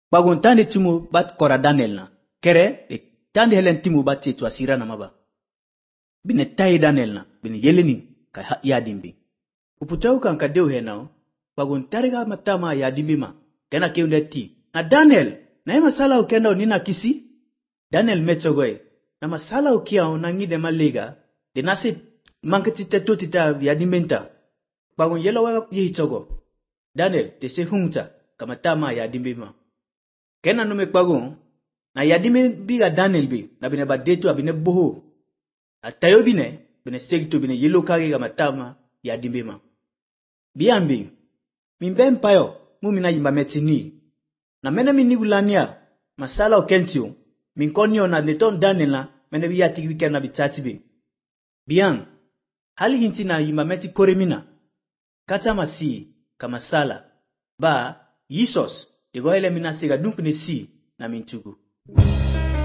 Bagun tande timu bat kora Daniel na. Kere, de tande helen timu bat se tuasira na maba. Bine tayi Daniel na, bine yeleni ka yadimbi. Uputau kan ka deu henao, bagun tariga matama yadimbi ma, kena keunde ti. Na Daniel, na ima sala ukenda nina kisi? Daniel metsogoe, na masala ukiao na ngide malega, de nasi manketi tetu tita yadimbenta. Bagun yelawa yihitogo. Daniel, de se hungta, kamatama yadimbi ma. Kena numek bagun, na yadimbi biga Daniel bi, na bine badetu abine boho. Na tayo bine segito bine yelo kage kamatama yadimbi ma. Biambi, mimbe mpayo, mumina yimba metini. Na mena minigulania, masala okentio, minkonyo na neton Daniel na, mena biyati weekend na bitatibi. Biang, hali hinti na yimba meti koremina. Kata masi, kamasala. Ba, Yisos, de goele mina sega dumpne si, na mintugu.